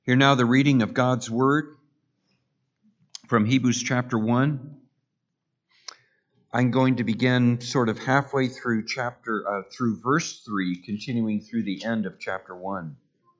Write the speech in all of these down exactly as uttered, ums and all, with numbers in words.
Hear now the reading of God's Word from Hebrews chapter one. I'm going to begin sort of halfway through chapter uh, through verse three, continuing through the end of chapter one.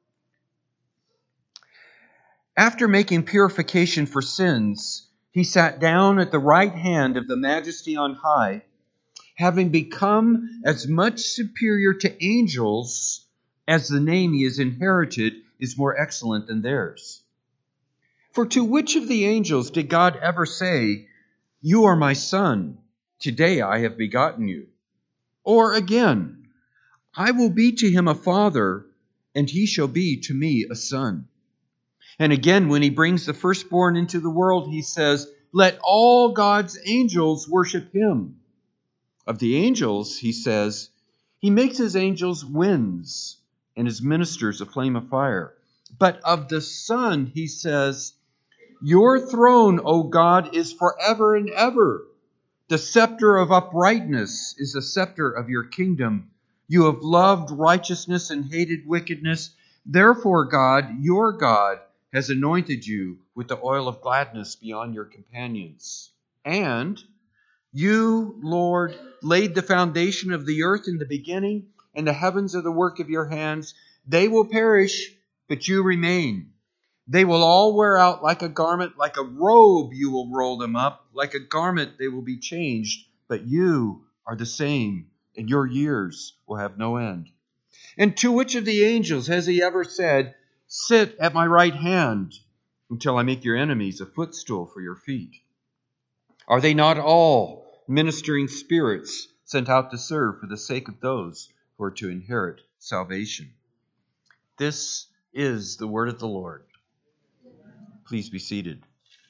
After making purification for sins, he sat down at the right hand of the Majesty on high, having become as much superior to angels as the name he has inherited is more excellent than theirs. For to which of the angels did God ever say, "You are my son, today I have begotten you"? Or again, "I will be to him a father, and he shall be to me a son"? And again, when he brings the firstborn into the world, he says, "Let all God's angels worship him." Of the angels, he says, "He makes his angels winds and his ministers a flame of fire." But of the Son, he says, "Your throne, O God, is forever and ever. The scepter of uprightness is the scepter of your kingdom. You have loved righteousness and hated wickedness. Therefore, God, your God, has anointed you with the oil of gladness beyond your companions. And you, Lord, laid the foundation of the earth in the beginning, and the heavens are the work of your hands. They will perish, but you remain. They will all wear out like a garment, like a robe you will roll them up. Like a garment they will be changed, but you are the same, and your years will have no end. And to which of the angels has he ever said, "Sit at my right hand until I make your enemies a footstool for your feet"? Are they not all ministering spirits sent out to serve for the sake of those who are to inherit salvation? This is the word of the Lord. Please be seated.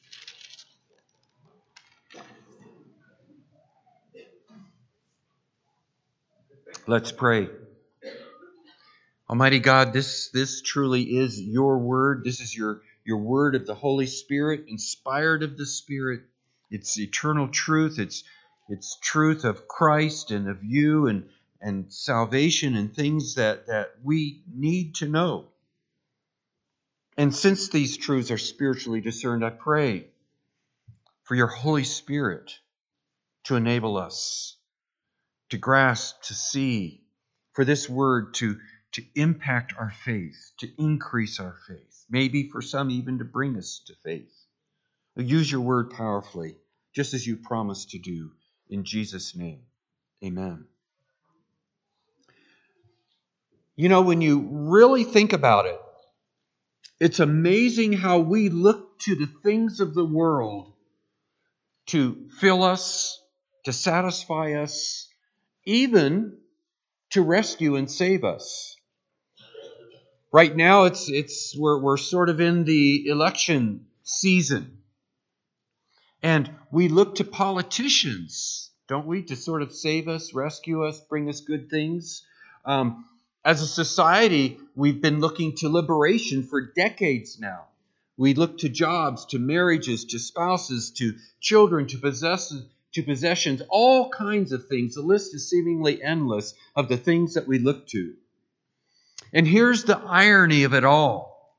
Let's pray. Almighty God, this, this truly is your word. This is your, your word of the Holy Spirit, inspired of the Spirit. It's eternal truth. It's, it's truth of Christ and of you and, and salvation and things that, that we need to know. And since these truths are spiritually discerned, I pray for your Holy Spirit to enable us to grasp, to see, for this word to, to impact our faith, to increase our faith, maybe for some even to bring us to faith. Use your word powerfully, just as you promised to do. In Jesus' name, amen. You know, when you really think about it, it's amazing how we look to the things of the world to fill us, to satisfy us, even to rescue and save us. Right now, it's it's we're we're sort of in the election season, and we look to politicians, don't we, to sort of save us, rescue us, bring us good things. Um, as a society, we've been looking to liberation for decades now. We look to jobs, to marriages, to spouses, to children, to possess, to possessions, all kinds of things. The list is seemingly endless of the things that we look to. And here's the irony of it all.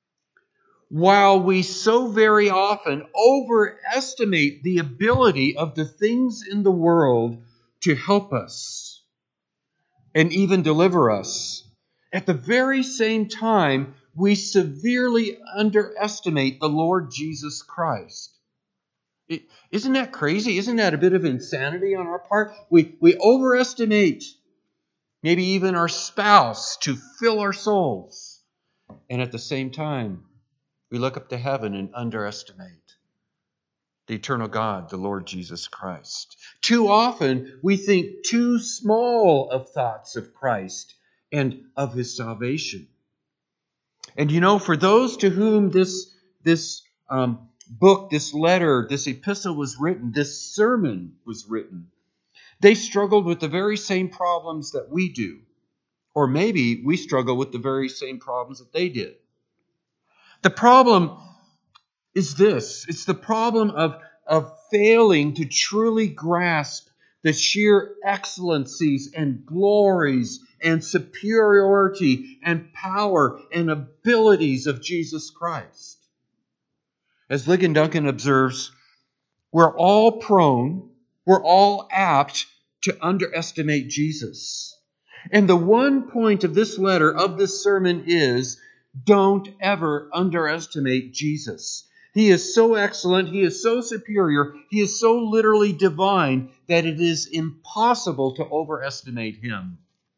While we so very often overestimate the ability of the things in the world to help us and even deliver us, at the very same time, we severely underestimate the Lord Jesus Christ. It, isn't that crazy? Isn't that a bit of insanity on our part? We, we overestimate maybe even our spouse to fill our souls. And at the same time, we look up to heaven and underestimate the eternal God, the Lord Jesus Christ. Too often, we think too small of thoughts of Christ and of his salvation. And you know, for those to whom this, this um, book, this letter, this epistle was written, this sermon was written, they struggled with the very same problems that we do. Or maybe we struggle with the very same problems that they did. The problem is this. It's the problem of, of failing to truly grasp the sheer excellencies and glories and superiority and power and abilities of Jesus Christ. As Ligon Duncan observes, we're all prone, we're all apt to underestimate Jesus. And the one point of this letter, of this sermon, is don't ever underestimate Jesus. He is so excellent, He is so superior, He is so literally divine that it is impossible to overestimate Him.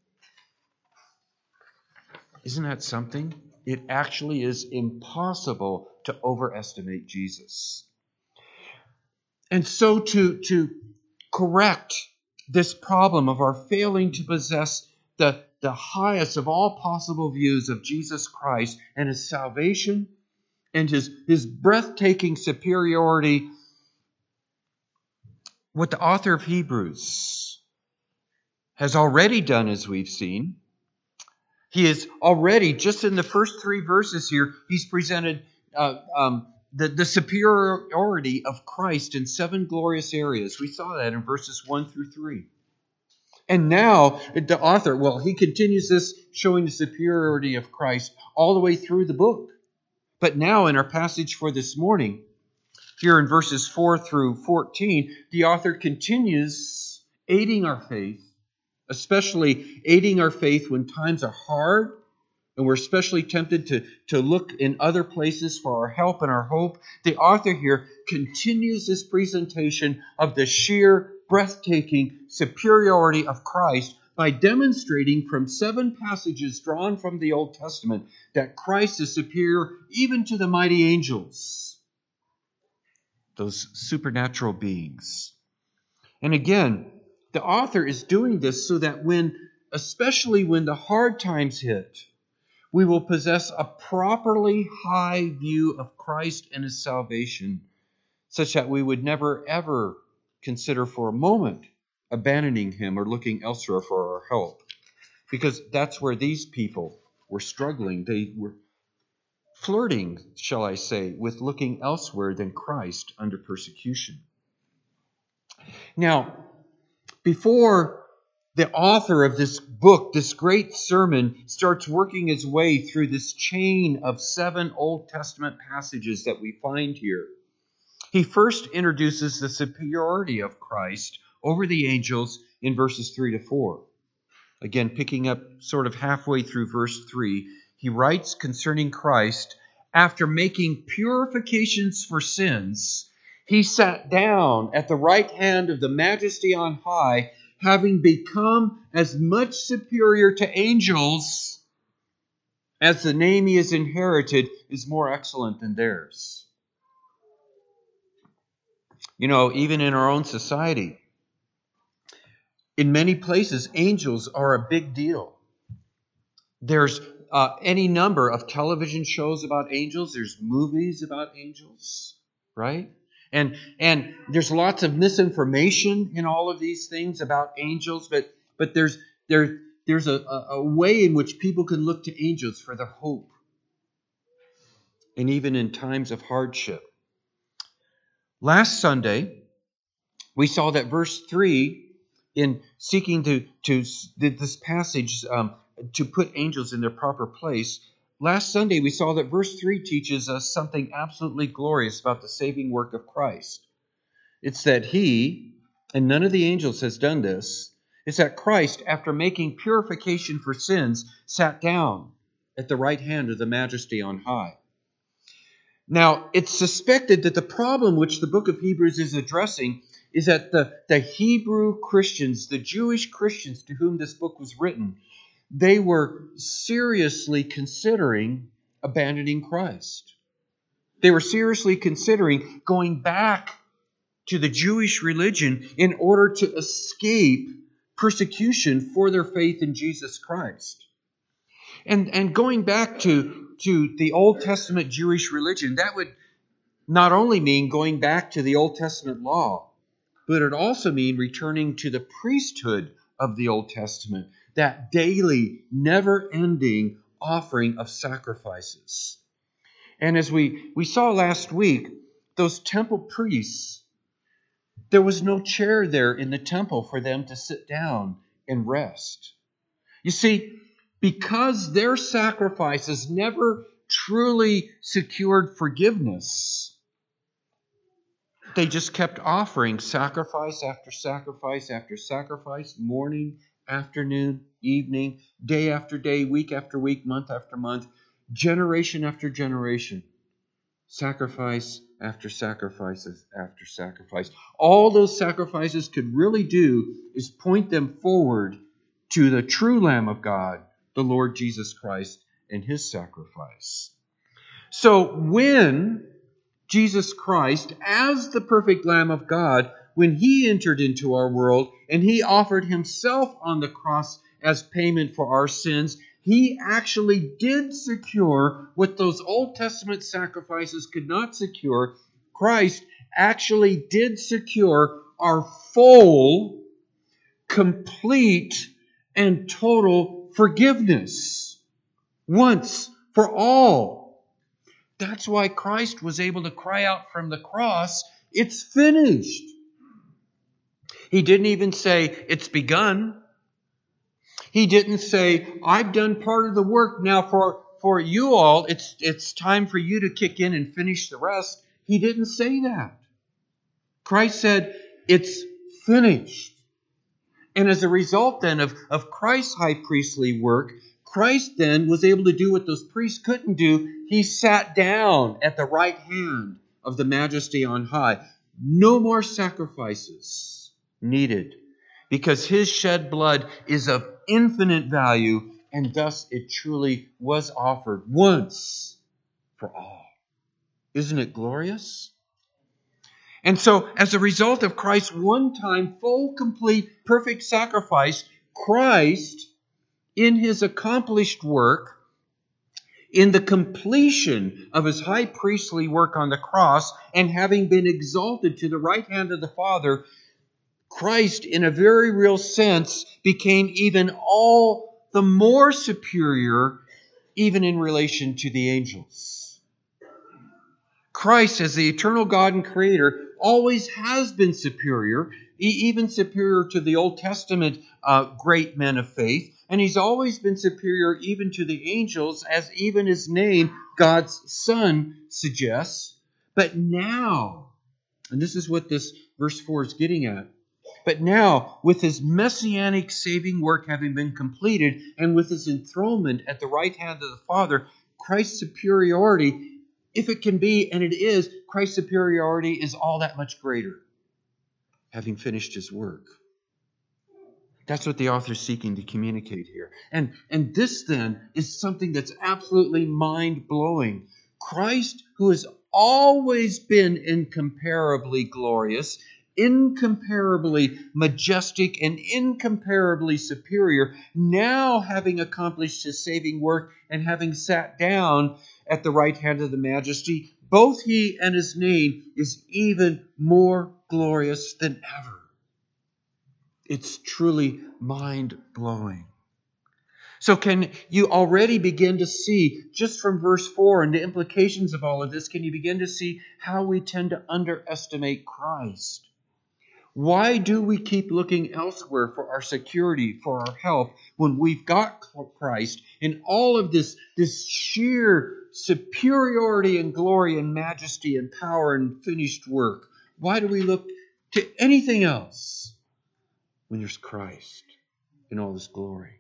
Isn't that something? It actually is impossible to overestimate Jesus. And so to, to correct this problem of our failing to possess the, the highest of all possible views of Jesus Christ and His salvation and His, His breathtaking superiority, what the author of Hebrews has already done, as we've seen, he is already, just in the first three verses here, he's presented uh, um, the, the superiority of Christ in seven glorious areas. We saw that in verses one through three. And now, the author, well, he continues this, showing the superiority of Christ all the way through the book. But now, in our passage for this morning, here in verses four through fourteen, the author continues aiding our faith, especially aiding our faith when times are hard, and we're especially tempted to, to look in other places for our help and our hope. The author here continues this presentation of the sheer, breathtaking superiority of Christ by demonstrating from seven passages drawn from the Old Testament that Christ is superior even to the mighty angels, those supernatural beings. And again, the author is doing this so that when, especially when the hard times hit, we will possess a properly high view of Christ and His salvation, such that we would never, ever consider for a moment abandoning Him or looking elsewhere for our help. Because that's where these people were struggling. They were flirting, shall I say, with looking elsewhere than Christ under persecution. Now, before the author of this book, this great sermon, starts working his way through this chain of seven Old Testament passages that we find here, he first introduces the superiority of Christ over the angels in verses three to four. Again, picking up sort of halfway through verse three, he writes concerning Christ, after making purifications for sins, He sat down at the right hand of the Majesty on high, having become as much superior to angels as the name He has inherited is more excellent than theirs. You know, even in our own society, in many places, angels are a big deal. There's uh, any number of television shows about angels. There's movies about angels, right? And and there's lots of misinformation in all of these things about angels, but but there's there there's a, a way in which people can look to angels for their hope, and even in times of hardship. Last Sunday, we saw that verse three, in seeking to to this passage um, to put angels in their proper place. Last Sunday, we saw that verse three teaches us something absolutely glorious about the saving work of Christ. It's that He, and none of the angels has done this, it's that Christ, after making purification for sins, sat down at the right hand of the Majesty on high. Now, it's suspected that the problem which the book of Hebrews is addressing is that the, the Hebrew Christians, the Jewish Christians to whom this book was written, they were seriously considering abandoning Christ. They were seriously considering going back to the Jewish religion in order to escape persecution for their faith in Jesus Christ. And, and going back to, to the Old Testament Jewish religion, that would not only mean going back to the Old Testament law, but it also mean returning to the priesthood of the Old Testament, that daily, never-ending offering of sacrifices. And as we, we saw last week, those temple priests, there was no chair there in the temple for them to sit down and rest. You see, because their sacrifices never truly secured forgiveness, they just kept offering sacrifice after sacrifice after sacrifice, morning, afternoon, evening, day after day, week after week, month after month, generation after generation. Sacrifice after sacrifices after sacrifice. All those sacrifices could really do is point them forward to the true Lamb of God, the Lord Jesus Christ, and his sacrifice. So when Jesus Christ, as the perfect Lamb of God, when he entered into our world and he offered himself on the cross as payment for our sins, he actually did secure what those Old Testament sacrifices could not secure. Christ actually did secure our full, complete, and total forgiveness once for all. That's why Christ was able to cry out from the cross, "It's finished." He didn't even say, "It's begun." He didn't say, "I've done part of the work. Now for, for you all, it's, it's time for you to kick in and finish the rest." He didn't say that. Christ said, "It's finished." And as a result then of, of Christ's high priestly work, Christ then was able to do what those priests couldn't do. He sat down at the right hand of the Majesty on high. No more sacrifices needed, because his shed blood is of infinite value, and thus it truly was offered once for all. Isn't it glorious? And so, as a result of Christ's one-time, full, complete, perfect sacrifice, Christ, in his accomplished work, in the completion of his high priestly work on the cross, and having been exalted to the right hand of the Father, Christ, in a very real sense, became even all the more superior, even in relation to the angels. Christ, as the eternal God and Creator, always has been superior, even superior to the Old Testament uh, great men of faith, and he's always been superior even to the angels, as even his name, God's Son, suggests. But now, and this is what this verse four is getting at, but now, with his messianic saving work having been completed, and with his enthronement at the right hand of the Father, Christ's superiority, if it can be, and it is, Christ's superiority is all that much greater, having finished his work. That's what the author is seeking to communicate here. And, and this then is something that's absolutely mind-blowing. Christ, who has always been incomparably glorious, incomparably majestic, and incomparably superior, now having accomplished his saving work and having sat down at the right hand of the Majesty, both he and his name is even more glorious than ever. It's truly mind-blowing. So can you already begin to see, just from verse four and the implications of all of this, can you begin to see how we tend to underestimate Christ? Why do we keep looking elsewhere for our security, for our help, when we've got Christ in all of this, this sheer superiority and glory and majesty and power and finished work? Why do we look to anything else when there's Christ in all this glory?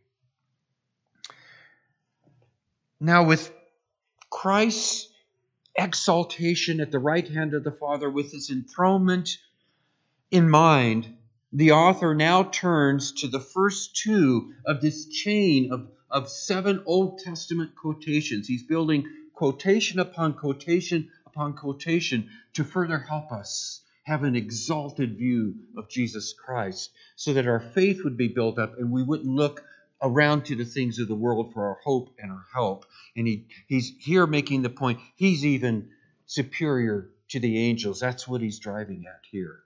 Now, with Christ's exaltation at the right hand of the Father, with his enthronement in mind, the author now turns to the first two of this chain of, of seven Old Testament quotations. He's building quotation upon quotation upon quotation to further help us have an exalted view of Jesus Christ, so that our faith would be built up and we wouldn't look around to the things of the world for our hope and our help. And he, he's here making the point, he's even superior to the angels. That's what he's driving at here.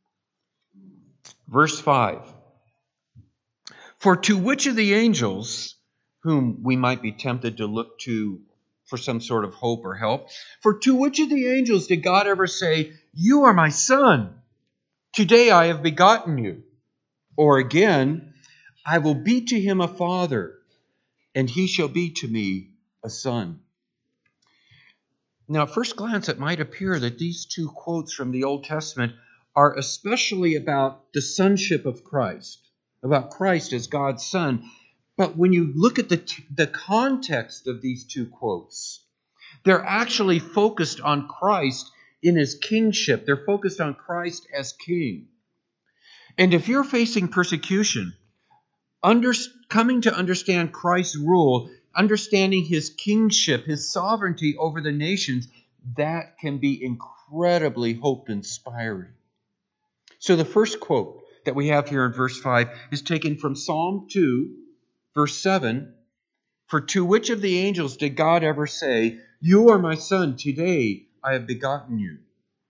Verse five. For to which of the angels, whom we might be tempted to look to for some sort of hope or help, for to which of the angels did God ever say, "You are my son, today I have begotten you"? Or again, I will be to him a father, and he shall be to me a son. Now, at first glance, it might appear that these two quotes from the Old Testament are especially about the sonship of Christ, about Christ as God's Son. But when you look at the, the context of these two quotes, they're actually focused on Christ in his kingship. They're focused on Christ as king. And if you're facing persecution, under, coming to understand Christ's rule, understanding his kingship, his sovereignty over the nations, that can be incredibly hope-inspiring. So the first quote that we have here in verse five is taken from Psalm two, verse seven. For to which of the angels did God ever say, "You are my son, today I have begotten you"?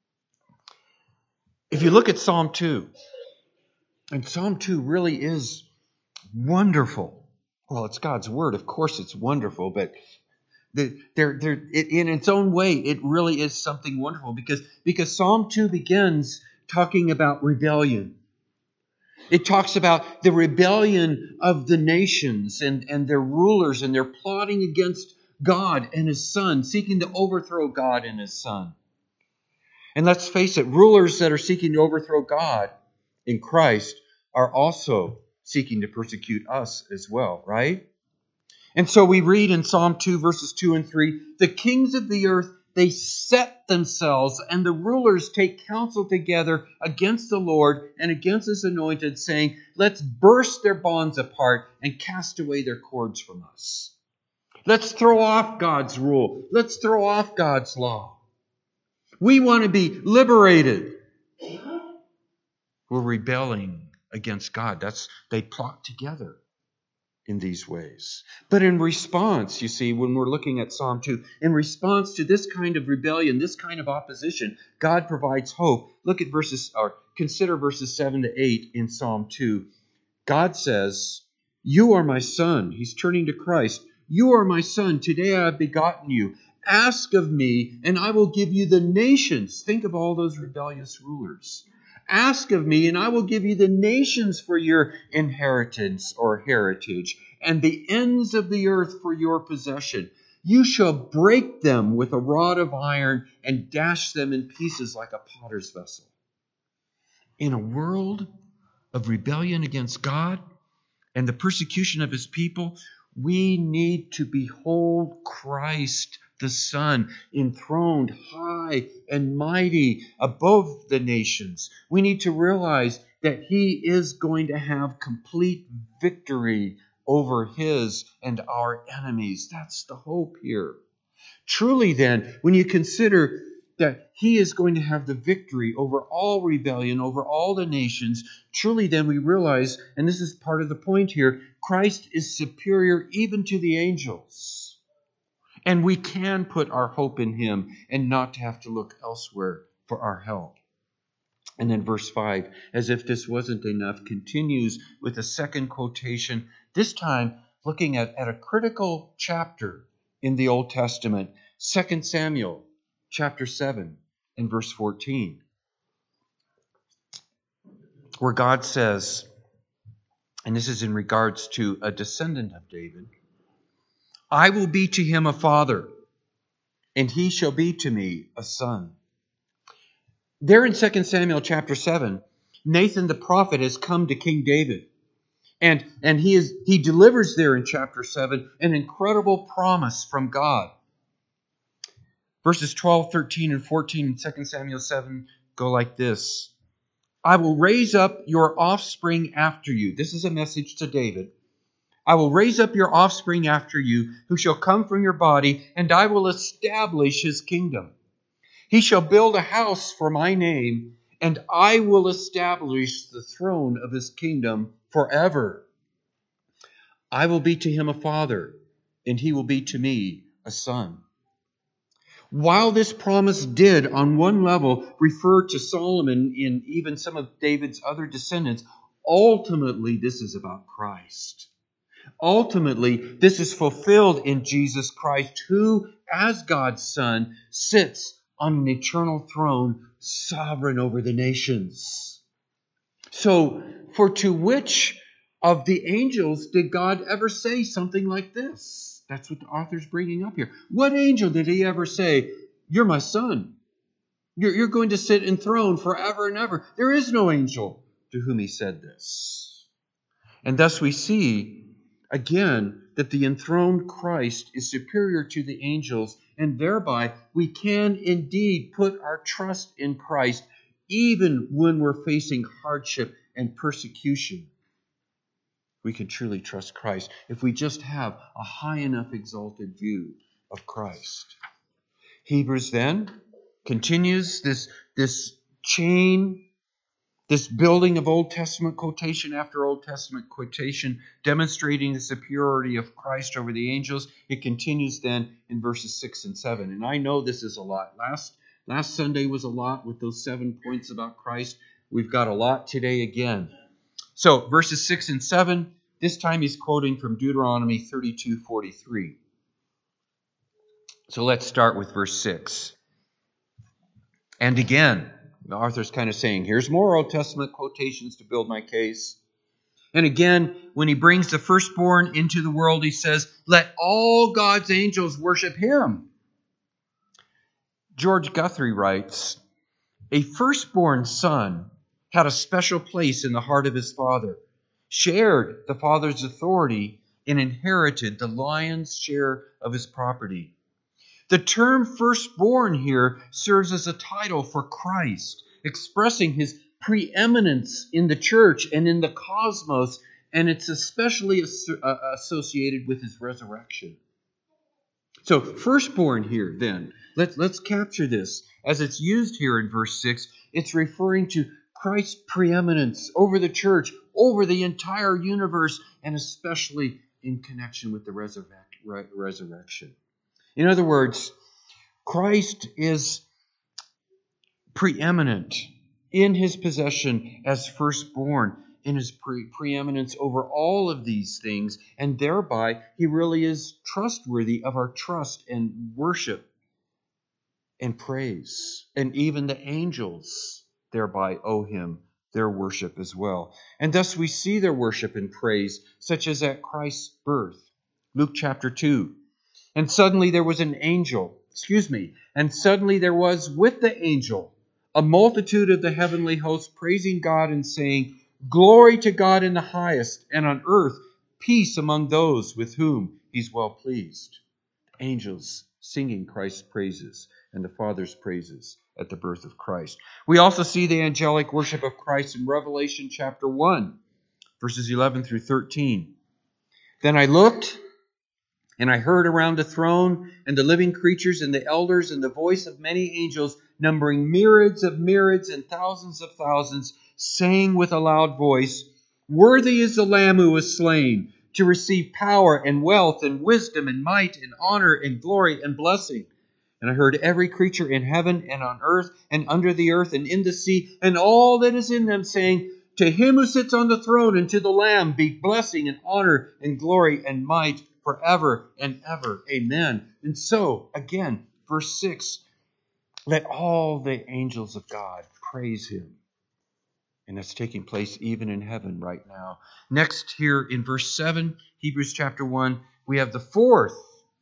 If you look at Psalm two, and Psalm two really is wonderful. Well, it's God's word. Of course it's wonderful, but the, there, there, it, in its own way, it really is something wonderful because, because Psalm two begins talking about rebellion. It talks about the rebellion of the nations and, and their rulers, and they're plotting against God and his Son, seeking to overthrow God and his Son. And let's face it, rulers that are seeking to overthrow God in Christ are also seeking to persecute us as well, right? And so we read in Psalm two, verses two and three, the kings of the earth, they set themselves, and the rulers take counsel together against the Lord and against his anointed, saying, let's burst their bonds apart and cast away their cords from us. Let's throw off God's rule. Let's throw off God's law. We want to be liberated. We're rebelling against God. That's they plot together in these ways. But in response, you see, when we're looking at Psalm two, in response to this kind of rebellion, this kind of opposition, God provides hope. Look at verses, or consider verses seven to eight in Psalm two. God says, "You are my son." He's turning to Christ. "You are my son. Today I have begotten you. Ask of me, and I will give you the nations." Think of all those rebellious rulers. "Ask of me, and I will give you the nations for your inheritance or heritage, and the ends of the earth for your possession. You shall break them with a rod of iron and dash them in pieces like a potter's vessel." In a world of rebellion against God and the persecution of his people, we need to behold Christ the Son, enthroned high and mighty above the nations. We need to realize that he is going to have complete victory over his and our enemies. That's the hope here. Truly then, when you consider that he is going to have the victory over all rebellion, over all the nations, truly then we realize, and this is part of the point here, Christ is superior even to the angels. And we can put our hope in him and not to have to look elsewhere for our help. And then verse five, as if this wasn't enough, continues with a second quotation, this time looking at, at a critical chapter in the Old Testament, Second Samuel chapter seven and verse fourteen, where God says, and this is in regards to a descendant of David, "I will be to him a father, and he shall be to me a son." There in Second Samuel chapter seven, Nathan the prophet has come to King David. And, and he is he delivers there in chapter seven an incredible promise from God. Verses twelve, thirteen, and fourteen in Second Samuel seven go like this. "I will raise up your offspring after you." This is a message to David. "I will raise up your offspring after you, who shall come from your body, and I will establish his kingdom. He shall build a house for my name, and I will establish the throne of his kingdom forever. I will be to him a father, and he will be to me a son." While this promise did, on one level, refer to Solomon and even some of David's other descendants, ultimately this is about Christ. Ultimately, this is fulfilled in Jesus Christ, who, as God's Son, sits on an eternal throne, sovereign over the nations. So, for to which of the angels did God ever say something like this? That's what the author's bringing up here. What angel did he ever say, "You're my son. You're, you're going to sit enthroned forever and ever"? There is no angel to whom he said this. And thus we see, again, that the enthroned Christ is superior to the angels, and thereby we can indeed put our trust in Christ even when we're facing hardship and persecution. We can truly trust Christ if we just have a high enough exalted view of Christ. Hebrews then continues this, this chain, this building of Old Testament quotation after Old Testament quotation, demonstrating the superiority of Christ over the angels. It continues then in verses six and seven. And I know this is a lot. Last, last Sunday was a lot with those seven points about Christ. We've got a lot today again. So verses six and seven, this time he's quoting from Deuteronomy thirty-two forty-three. So let's start with verse six. And again, the author's kind of saying, here's more Old Testament quotations to build my case. And again, when he brings the firstborn into the world, he says, let all God's angels worship him. George Guthrie writes, a firstborn son had a special place in the heart of his father, shared the father's authority, and inherited the lion's share of his property. The term firstborn here serves as a title for Christ, expressing his preeminence in the church and in the cosmos, and it's especially associated with his resurrection. So, firstborn here, then, let's, let's capture this. As it's used here in verse six, it's referring to Christ's preeminence over the church, over the entire universe, and especially in connection with the resurrect, re- resurrection. In other words, Christ is preeminent in his possession as firstborn, in his pre- preeminence over all of these things, and thereby he really is trustworthy of our trust and worship and praise. And even the angels thereby owe him their worship as well. And thus we see their worship and praise, such as at Christ's birth. Luke chapter two. And suddenly there was an angel, excuse me, and suddenly there was with the angel a multitude of the heavenly hosts praising God and saying, glory to God in the highest, and on earth peace among those with whom he's well pleased. Angels singing Christ's praises and the Father's praises at the birth of Christ. We also see the angelic worship of Christ in Revelation chapter one, verses eleven through thirteen. Then I looked, and I heard around the throne and the living creatures and the elders and the voice of many angels, numbering myriads of myriads and thousands of thousands, saying with a loud voice, worthy is the Lamb who was slain to receive power and wealth and wisdom and might and honor and glory and blessing. And I heard every creature in heaven and on earth and under the earth and in the sea and all that is in them saying, to him who sits on the throne and to the Lamb be blessing and honor and glory and might forever and ever. Amen. And so, again, verse six, let all the angels of God praise him. And that's taking place even in heaven right now. Next, here in verse seven, Hebrews chapter one, we have the fourth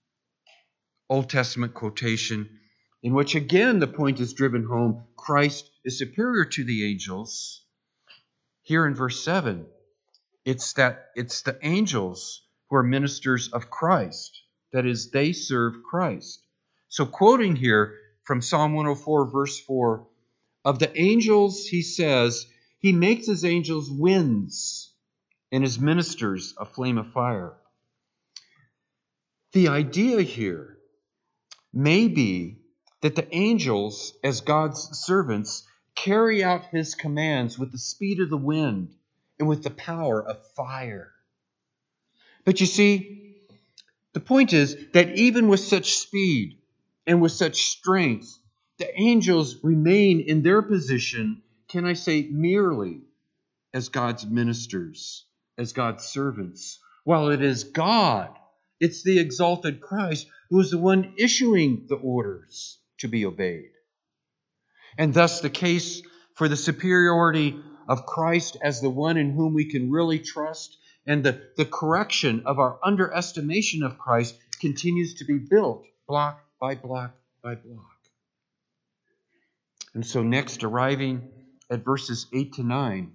Old Testament quotation, in which again the point is driven home. Christ is superior to the angels. Here in verse seven, it's that it's the angels who are ministers of Christ. That is, they serve Christ. So quoting here from Psalm one oh four, verse four, of the angels, he says, he makes his angels winds and his ministers a flame of fire. The idea here may be that the angels, as God's servants, carry out his commands with the speed of the wind and with the power of fire. But you see, the point is that even with such speed and with such strength, the angels remain in their position, can I say, merely as God's ministers, as God's servants, while it is God, it's the exalted Christ, who is the one issuing the orders to be obeyed. And thus the case for the superiority of Christ as the one in whom we can really trust And the, the correction of our underestimation of Christ continues to be built block by block by block. And so next, arriving at verses eight to nine,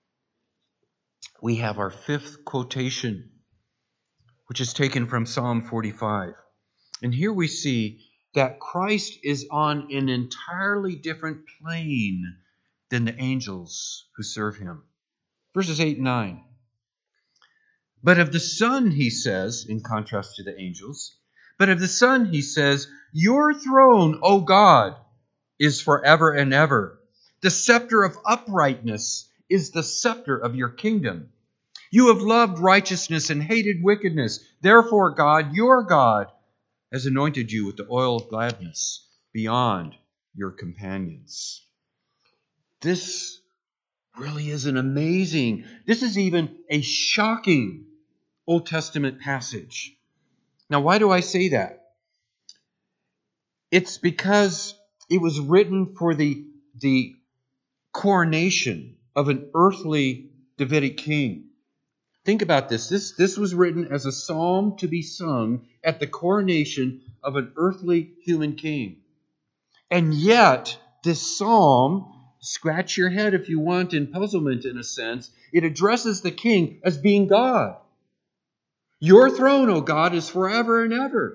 we have our fifth quotation, which is taken from Psalm forty-five. And here we see that Christ is on an entirely different plane than the angels who serve him. Verses eight and nine. But of the Son, he says, in contrast to the angels, but of the Son, he says, your throne, O God, is forever and ever. The scepter of uprightness is the scepter of your kingdom. You have loved righteousness and hated wickedness. Therefore, God, your God, has anointed you with the oil of gladness beyond your companions. This really is an amazing, this is even a shocking Old Testament passage. Now, why do I say that? It's because it was written for the, the coronation of an earthly Davidic king. Think about this. This. This was written as a psalm to be sung at the coronation of an earthly human king. And yet, this psalm, scratch your head if you want in puzzlement in a sense, it addresses the king as being God. Your throne, O God, is forever and ever.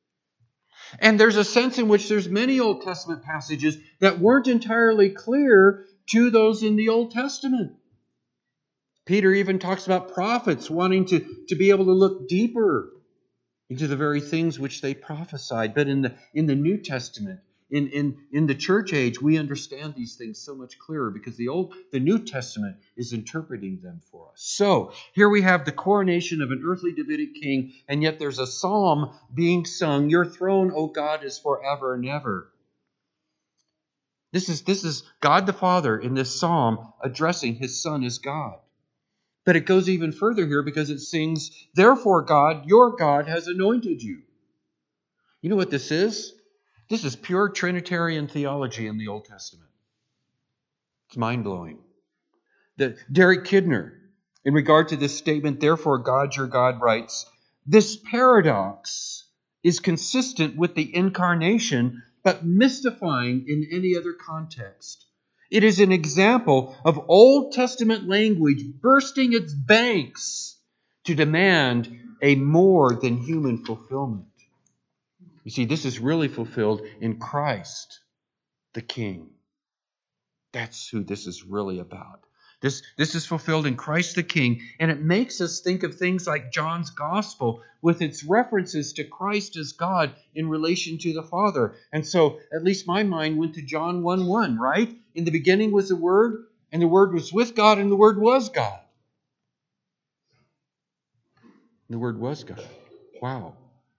And there's a sense in which there's many Old Testament passages that weren't entirely clear to those in the Old Testament. Peter even talks about prophets wanting to, to be able to look deeper into the very things which they prophesied. But in the in the New Testament, in, in, in the church age, we understand these things so much clearer because the old the New Testament is interpreting them for us. So here we have the coronation of an earthly Davidic king, and yet there's a psalm being sung, your throne, O God, is forever and ever. This is, this is God the Father in this psalm addressing his Son as God. But it goes even further here because it sings, therefore God, your God, has anointed you. You know what this is? This is pure Trinitarian theology in the Old Testament. It's mind-blowing. The, Derek Kidner, in regard to this statement, therefore God, your God, writes, this paradox is consistent with the incarnation, but mystifying in any other context. It is an example of Old Testament language bursting its banks to demand a more than human fulfillment. You see, this is really fulfilled in Christ, the King. That's who this is really about. This, this is fulfilled in Christ the King, and it makes us think of things like John's Gospel with its references to Christ as God in relation to the Father. And so, at least my mind went to John one one, right? In the beginning was the Word, and the Word was with God, and the Word was God. And the Word was God. Wow.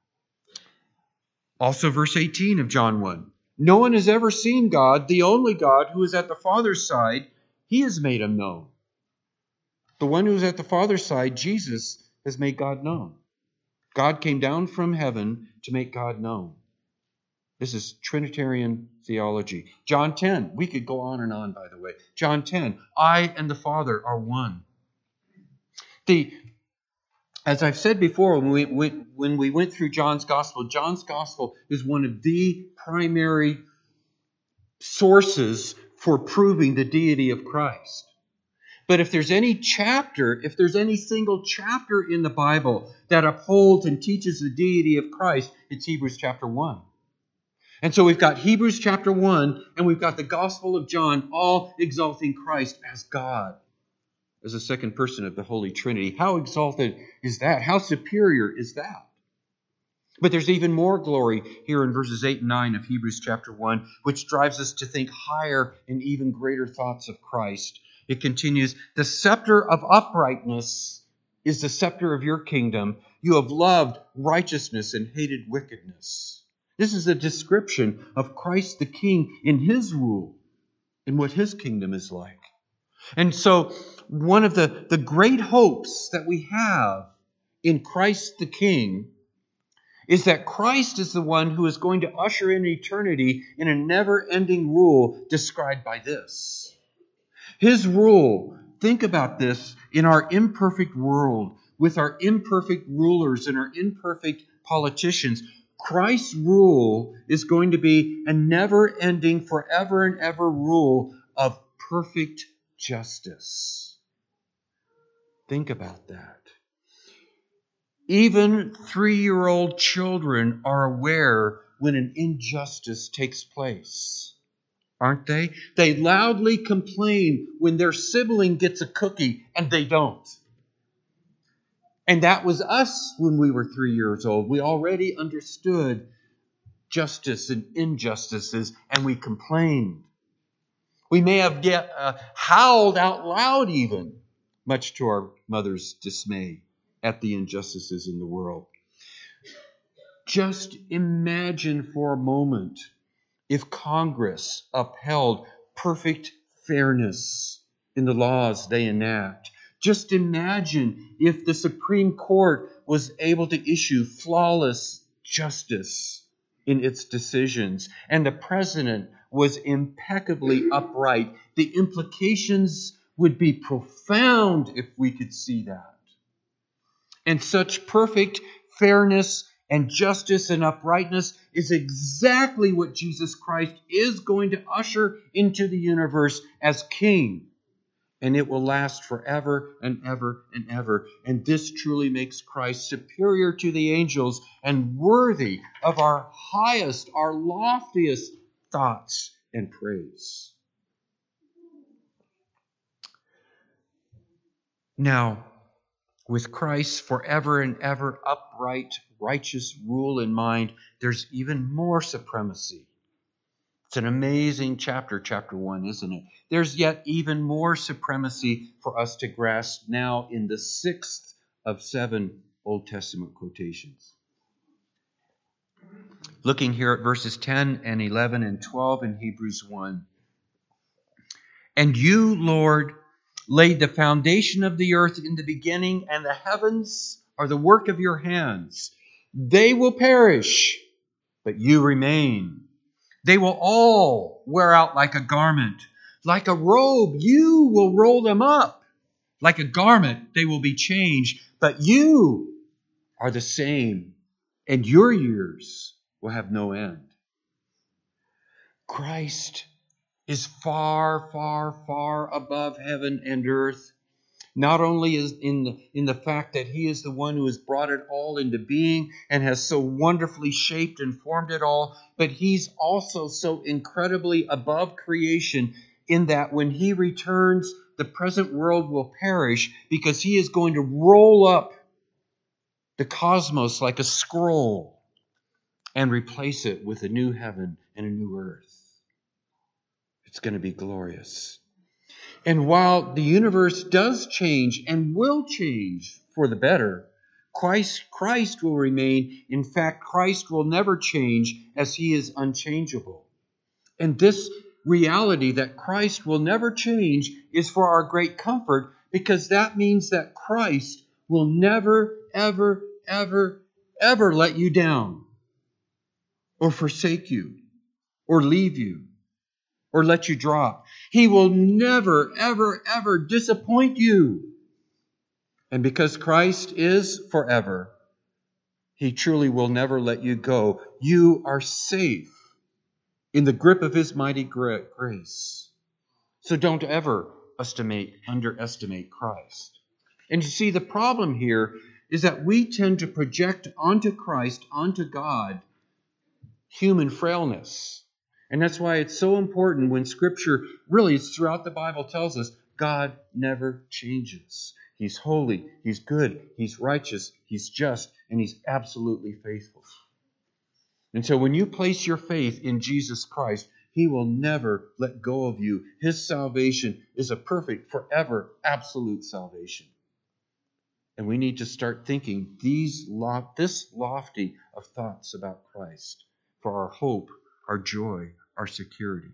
Also, verse eighteen of John one. No one has ever seen God, the only God who is at the Father's side. He has made him known. The one who is at the Father's side, Jesus, has made God known. God came down from heaven to make God known. This is Trinitarian theology. John ten. We could go on and on, by the way. John ten. I and the Father are one. The As I've said before, when we, went, when we went through John's Gospel, John's Gospel is one of the primary sources for proving the deity of Christ. But if there's any chapter, if there's any single chapter in the Bible that upholds and teaches the deity of Christ, it's Hebrews chapter one. And so we've got Hebrews chapter one, and we've got the Gospel of John, all exalting Christ as God, as a second person of the Holy Trinity. How exalted is that? How superior is that? But there's even more glory here in verses eight and nine of Hebrews chapter one, which drives us to think higher and even greater thoughts of Christ. It continues, the scepter of uprightness is the scepter of your kingdom. You have loved righteousness and hated wickedness. This is a description of Christ the King in his rule and what his kingdom is like. And so one of the, the great hopes that we have in Christ the King is that Christ is the one who is going to usher in eternity in a never-ending rule described by this. His rule, think about this, in our imperfect world, with our imperfect rulers and our imperfect politicians. Christ's rule is going to be a never-ending, forever and ever rule of perfect justice. Think about that. Even three-year-old children are aware when an injustice takes place, aren't they? They loudly complain when their sibling gets a cookie and they don't. And that was us when we were three years old. We already understood justice and injustices, and we complained. We may have get, uh, howled out loud even, much to our mother's dismay at the injustices in the world. Just imagine for a moment if Congress upheld perfect fairness in the laws they enact. Just imagine if the Supreme Court was able to issue flawless justice in its decisions and the president was impeccably upright. The implications would be profound if we could see that. And such perfect fairness and justice and uprightness is exactly what Jesus Christ is going to usher into the universe as King. And it will last forever and ever and ever. And this truly makes Christ superior to the angels and worthy of our highest, our loftiest thoughts and praise. Now, with Christ's forever and ever upright, righteous rule in mind, there's even more supremacy. It's an amazing chapter, chapter one, isn't it? There's yet even more supremacy for us to grasp now in the sixth of seven Old Testament quotations. Looking here at verses ten and eleven and twelve in Hebrews one. And you, Lord, laid the foundation of the earth in the beginning, and the heavens are the work of your hands. They will perish, but you remain. They will all wear out like a garment. Like a robe, you will roll them up. Like a garment, they will be changed. But you are the same, and your years will have no end. Christ is far, far, far above heaven and earth. Not only is in the, in the fact that he is the one who has brought it all into being and has so wonderfully shaped and formed it all, but he's also so incredibly above creation in that when he returns, the present world will perish because he is going to roll up the cosmos like a scroll and replace it with a new heaven and a new earth. It's going to be glorious. And while the universe does change and will change for the better, Christ, Christ will remain. In fact, Christ will never change as he is unchangeable. And this reality that Christ will never change is for our great comfort, because that means that Christ will never, ever, ever, ever let you down or forsake you or leave you or let you drop. He will never, ever, ever disappoint you. And because Christ is forever, he truly will never let you go. You are safe in the grip of his mighty grace. So don't ever estimate, underestimate Christ. And you see, the problem here is that we tend to project onto Christ, onto God, human frailness. And that's why it's so important when Scripture, really throughout the Bible, tells us God never changes. He's holy, he's good, he's righteous, he's just, and he's absolutely faithful. And so when you place your faith in Jesus Christ, he will never let go of you. His salvation is a perfect, forever, absolute salvation. And we need to start thinking these this lofty of thoughts about Christ for our hope, our joy, our security.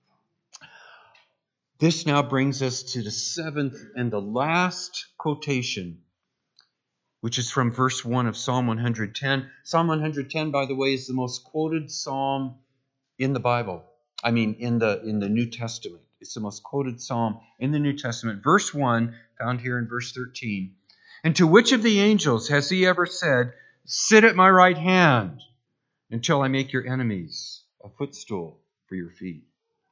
This now brings us to the seventh and the last quotation, which is from verse one of Psalm one hundred ten. Psalm one hundred ten, by the way, is the most quoted psalm in the Bible. I mean, in the in the New Testament. It's the most quoted psalm in the New Testament. Verse one, found here in verse thirteen. And to which of the angels has he ever said, sit at my right hand until I make your enemies a footstool for your feet?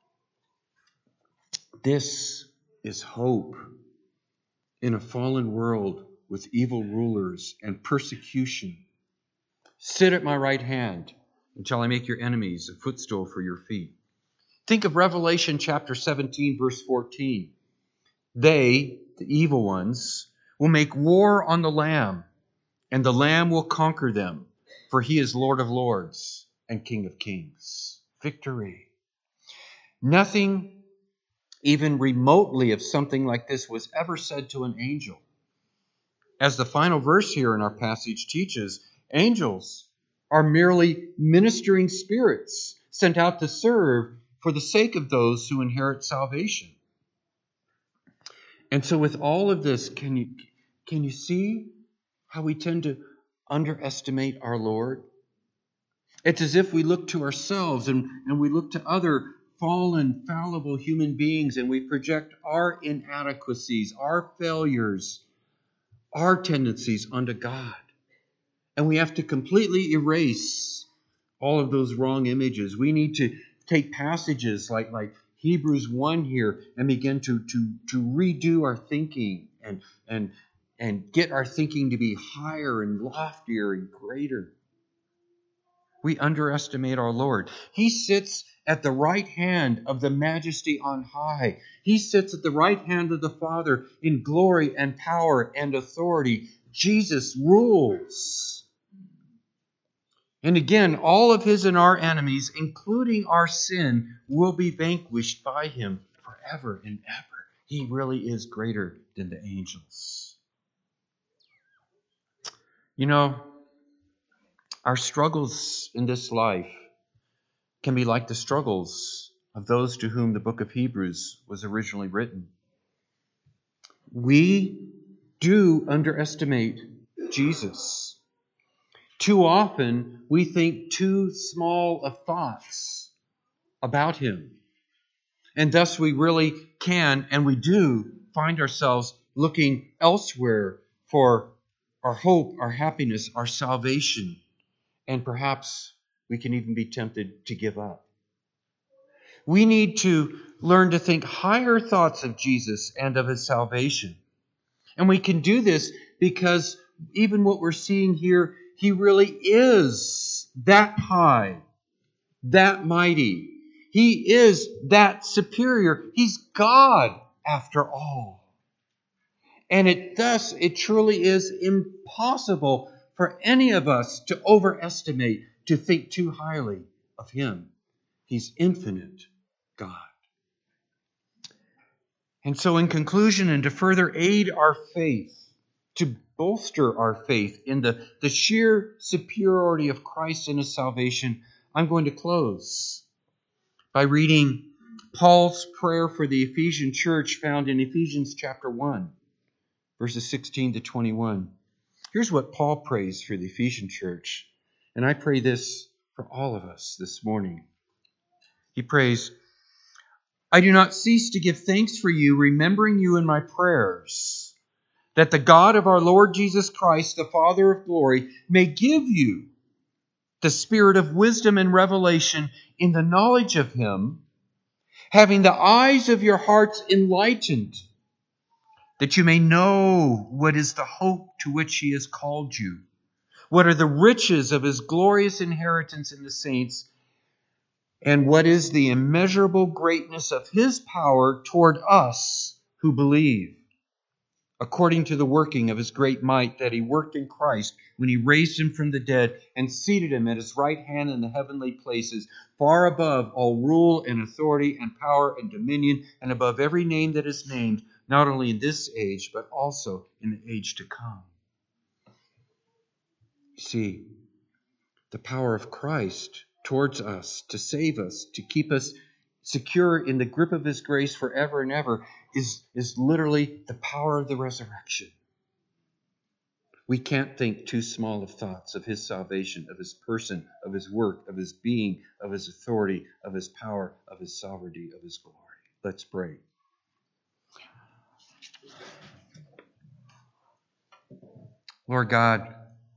This is hope in a fallen world with evil rulers and persecution. Sit at my right hand until I make your enemies a footstool for your feet. Think of Revelation chapter seventeen, verse fourteen. They, the evil ones, will make war on the Lamb, and the Lamb will conquer them, for he is Lord of lords and King of kings. Victory. Nothing even remotely of something like this was ever said to an angel. As the final verse here in our passage teaches, angels are merely ministering spirits sent out to serve for the sake of those who inherit salvation. And so with all of this, can you, can you see how we tend to underestimate our Lord? It's as if we look to ourselves and, and we look to other fallen, fallible human beings and we project our inadequacies, our failures, our tendencies onto God. And we have to completely erase all of those wrong images. We need to take passages like, like Hebrews one here and begin to, to, to redo our thinking and, and, and get our thinking to be higher and loftier and greater. We underestimate our Lord. He sits at the right hand of the Majesty on high. He sits at the right hand of the Father in glory and power and authority. Jesus rules. And again, all of his and our enemies, including our sin, will be vanquished by him forever and ever. He really is greater than the angels. You know, our struggles in this life can be like the struggles of those to whom the book of Hebrews was originally written. We do underestimate Jesus. Too often, we think too small of thoughts about him. And thus we really can, and we do, find ourselves looking elsewhere for our hope, our happiness, our salvation. And perhaps we can even be tempted to give up. We need to learn to think higher thoughts of Jesus and of his salvation. And we can do this because even what we're seeing here, he really is that high, that mighty. He is that superior. He's God after all. And it thus, it truly is impossible for any of us to overestimate, to think too highly of him. He's infinite God. And so in conclusion, and to further aid our faith, to bolster our faith in the, the sheer superiority of Christ and his salvation, I'm going to close by reading Paul's prayer for the Ephesian church found in Ephesians chapter one, verses sixteen to twenty-one. Here's what Paul prays for the Ephesian church, and I pray this for all of us this morning. He prays, I do not cease to give thanks for you, remembering you in my prayers, that the God of our Lord Jesus Christ, the Father of glory, may give you the spirit of wisdom and revelation in the knowledge of him, having the eyes of your hearts enlightened, that you may know what is the hope to which he has called you, what are the riches of his glorious inheritance in the saints, and what is the immeasurable greatness of his power toward us who believe, according to the working of his great might that he worked in Christ when he raised him from the dead and seated him at his right hand in the heavenly places, far above all rule and authority and power and dominion, and above every name that is named, not only in this age, but also in the age to come. See, the power of Christ towards us, to save us, to keep us secure in the grip of his grace forever and ever, is, is literally the power of the resurrection. We can't think too small of thoughts of his salvation, of his person, of his work, of his being, of his authority, of his power, of his sovereignty, of his glory. Let's pray. Lord God,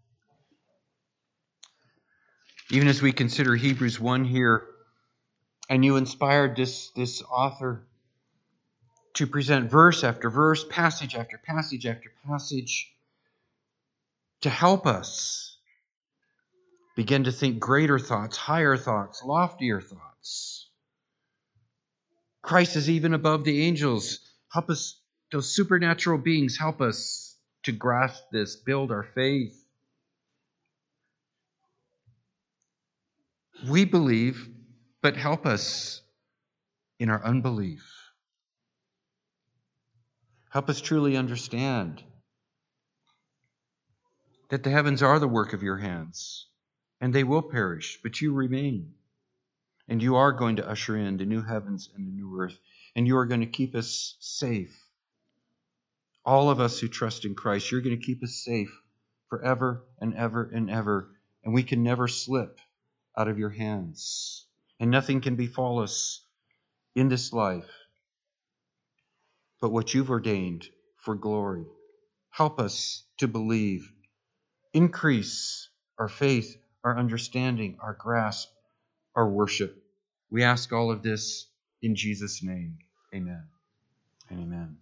even as we consider Hebrews one here, and you inspired this, this author to present verse after verse, passage after passage after passage, to help us begin to think greater thoughts, higher thoughts, loftier thoughts. Christ is even above the angels. Help us, those supernatural beings, help us to grasp this, build our faith. We believe, but help us in our unbelief. Help us truly understand that the heavens are the work of your hands, and they will perish, but you remain. And you are going to usher in the new heavens and the new earth, and you are going to keep us safe. All of us who trust in Christ, you're going to keep us safe forever and ever and ever, and we can never slip out of your hands. And nothing can befall us in this life but what you've ordained for glory. Help us to believe. Increase our faith, our understanding, our grasp, our worship. We ask all of this in Jesus' name. Amen and amen.